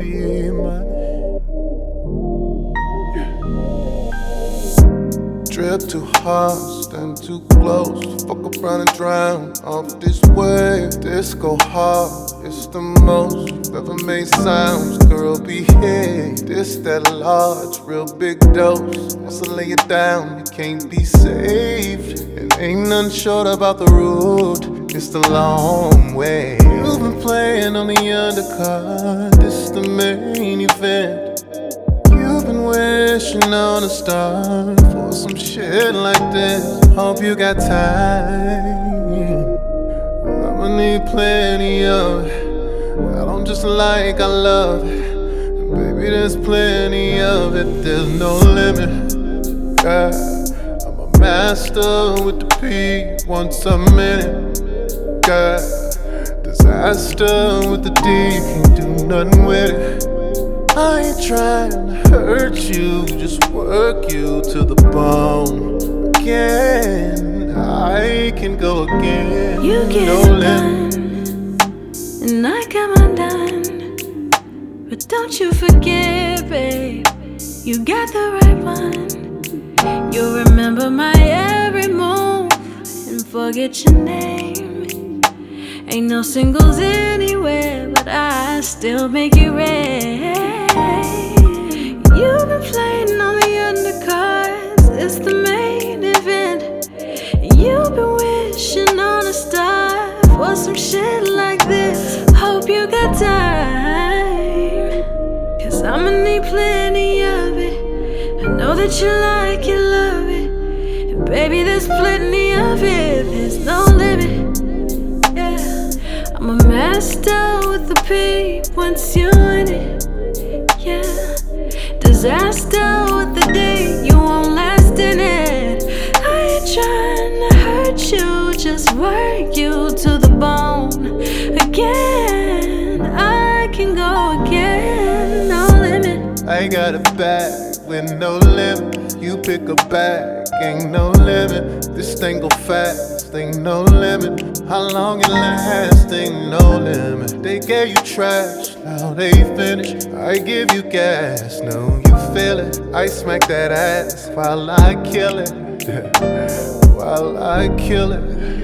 be mine. Drip too hard, stand too close. Fuck around and drown off this wave. This go hard, it's the most you've ever made sounds. Girl, behave. This that large, real big dose. Once I lay it down, you can't be saved. And ain't nothing short about the road. It's the long way. You've been playing on the undercard. This the main event. You've been wishing on a star for some shit like this. Hope you got time. I'ma need plenty of it. I don't just like, I love it. Baby, there's plenty of it. There's no limit. Yeah, I'm a master with the P once a minute. Yeah, disaster with the D. Can't do nothing with it. I ain't trying to hurt you, just work you to the bone. Again, I can go again. You get no it done, and I come undone. But don't you forget, babe, you got the right one. You'll remember my every move and forget your name. Ain't no singles anywhere, but I still make it rain. You've been playing on the undercards, it's the main event. You've been wishing on a star for some shit like this. Hope you got time, cause I'ma need plenty of it. I know that you like it, love it. And baby, there's plenty of it, there's no limit. I'm a master with the P once you in it. Yeah, disaster with the D, you won't last in it. I ain't trying to hurt you, just work you to the bone. Again, I can go again, no limit. I got a bag with no limit. You pick a bag, ain't no limit. This thing go fast, ain't no limit. How long it lasts, ain't no limit. They gave you trash, now they finish. I give you gas, no, you feel it. I smack that ass while I kill it. While I kill it.